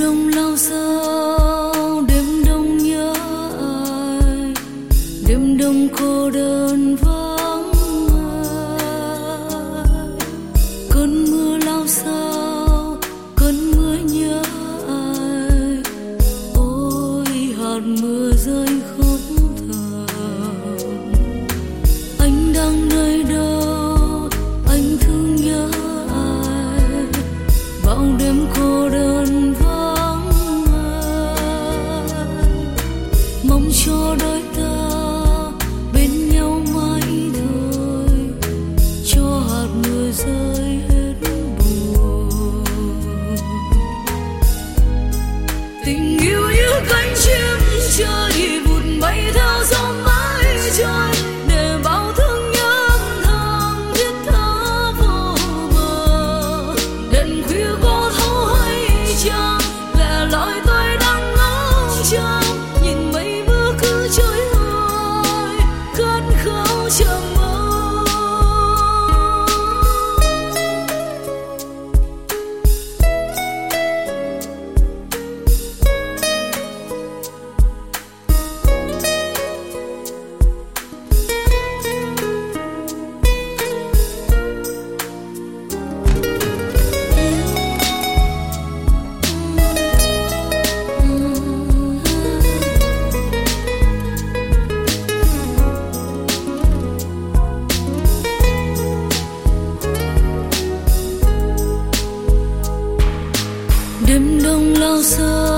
đông lao sao, đêm đông nhớ ai, đêm đông cô đơn vắng ai. Cơn mưa lao sao, cơn mưa nhớ ai, ôi hạt mưa rơi khóc thầm. Anh đang nơi đâu, anh thương nhớ ai, bao đêm cô đơn vắng ai. Mong cho đôi ta bên nhau mãi thôi, cho hạt mưa rơi hết buồn. Tình yêu như cánh chim trời vụt bay theo gió mãi trôi, để bao thương nhớ thầm thiết tha vô bờ. Đêm khuya có thấu hay chăng, lẻ loi tôi đang ngóng trông, nhìn mây mưa cứ trôi hoài, khát khao chờ mơ. Đêm đông lao sao,